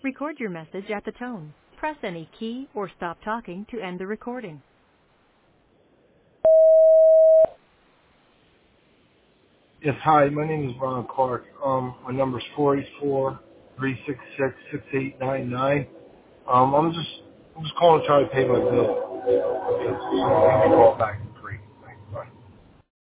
Record your message at the tone. Press any key or stop talking to end the recording. Yes, hi. My name is Ron Clark. My number is 484-366-6899. I'm just calling to try to pay my bill. Give me a call back.